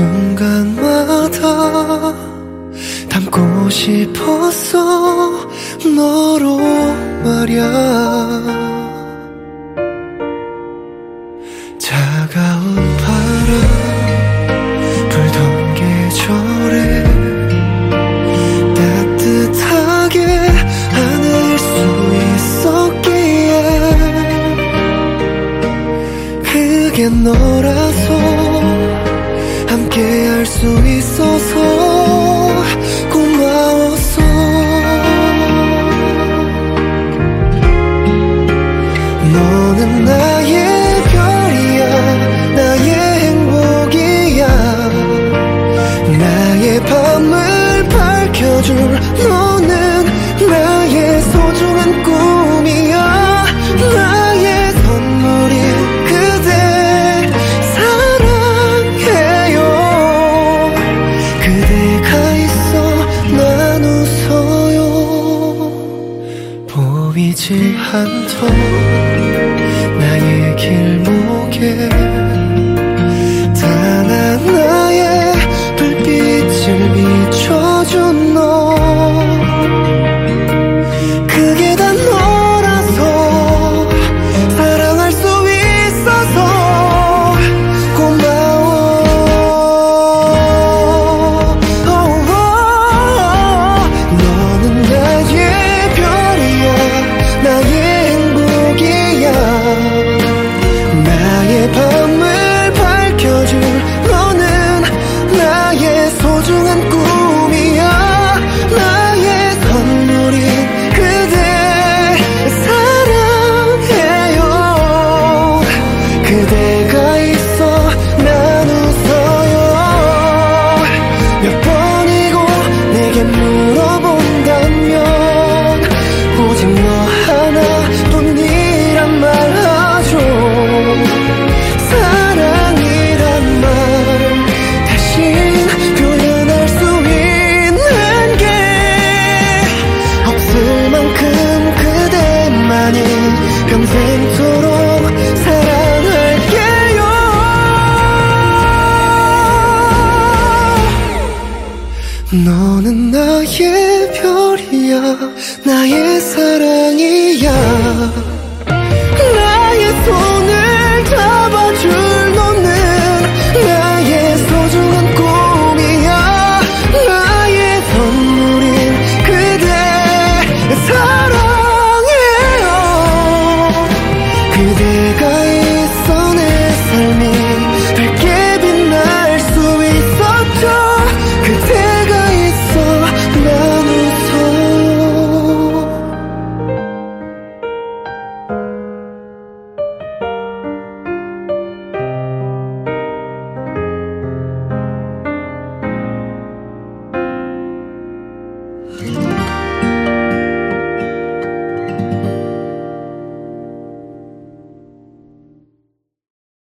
순간마다 담고 싶었어 너로 말야. 차가운 바람 불던 계절에 따뜻하게 안을 수 있었기에 그게 너라서 함께 할 수 있어서 고마웠어. 너는 나의 별이야, 나의 행복이야, 나의 밤을 밝혀줄 너는 나의 소중한 꿈이야. 나의 선물이 그대 사랑해요. 그대가 있어 난 웃어요. 보이지 않던 나의 길목에 단 하나의 불빛을 비춰준 너, 그게 다 너라서 사랑할 수 있어서 고마워. 너는 나의 별이야, 나의 행복이야, 나의 밤을 밝혀줄 너는 나의 소중한 꿈이야. 나의 선물인 그대 사랑해요. 그대가 있어 난 웃어요. 몇 번이고 내게 물어본다면 오직 너 하나뿐이란 말하죠. 사랑이란 말 대신 표현할 수 있는 게 없을 만큼 그대만이 평생토록 사랑할게요. 너는 나의 별이야, 나의 사랑이야.